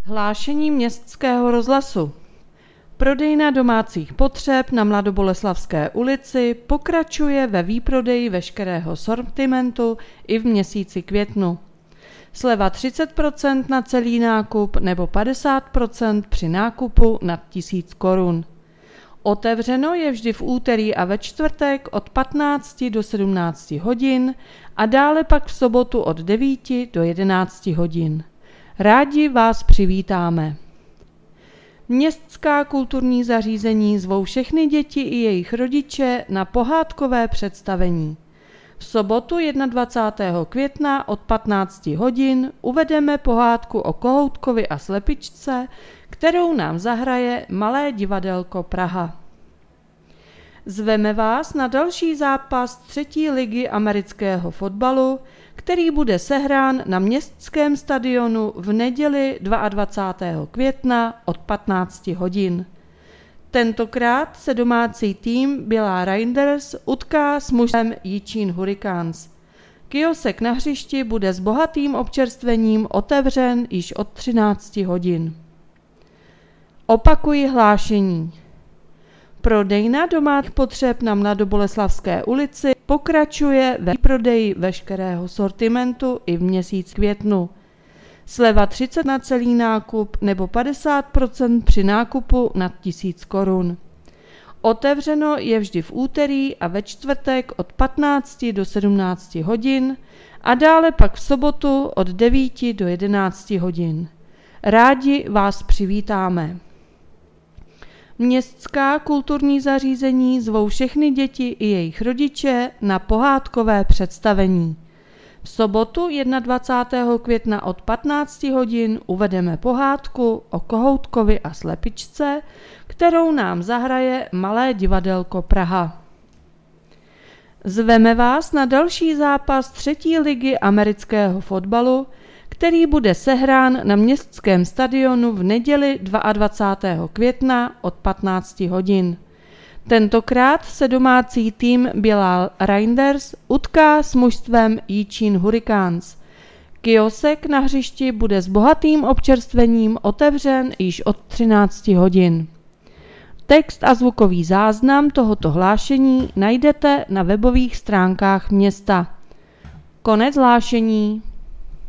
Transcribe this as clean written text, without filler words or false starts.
Hlášení Městského rozhlasu. Prodejna domácích potřeb na Mladoboleslavské ulici pokračuje ve výprodeji veškerého sortimentu i v měsíci květnu. Sleva 30% na celý nákup nebo 50% při nákupu nad 1000 korun. Otevřeno je vždy v úterý a ve čtvrtek od 15 do 17 hodin a dále pak v sobotu od 9 do 11 hodin. Rádi vás přivítáme. Městská kulturní zařízení zvou všechny děti i jejich rodiče na pohádkové představení. V sobotu 21. května od 15 hodin uvedeme pohádku o Kohoutkovi a slepičce, kterou nám zahraje Malé divadelko Praha. Zveme vás na další zápas 3. ligy amerického fotbalu, který bude sehrán na Městském stadionu v neděli 22. května od 15 hodin. Tentokrát se domácí tým Bělá Reinders utká s mužstvem Jičín Hurricanes. Kiosek na hřišti bude s bohatým občerstvením otevřen již od 13 hodin. Opakuji hlášení. Prodejna domácích potřeb na Mladoboleslavské ulici pokračuje ve výprodeji veškerého sortimentu i v měsíc květnu. Sleva 30 na celý nákup nebo 50% při nákupu nad 1000 korun. Otevřeno je vždy v úterý a ve čtvrtek od 15 do 17 hodin a dále pak v sobotu od 9 do 11 hodin. Rádi vás přivítáme. Městská kulturní zařízení zvou všechny děti i jejich rodiče na pohádkové představení. V sobotu 21. května od 15 hodin uvedeme pohádku o Kohoutkovi a slepičce, kterou nám zahraje Malé divadelko Praha. Zveme vás na další zápas 3. ligy amerického fotbalu, který bude sehrán na Městském stadionu v neděli 22. května od 15 hodin. Tentokrát se domácí tým Bělá Reinders utká s mužstvem Jičín Hurricanes. Kiosek na hřišti bude s bohatým občerstvením otevřen již od 13 hodin. Text a zvukový záznam tohoto hlášení najdete na webových stránkách města. Konec hlášení.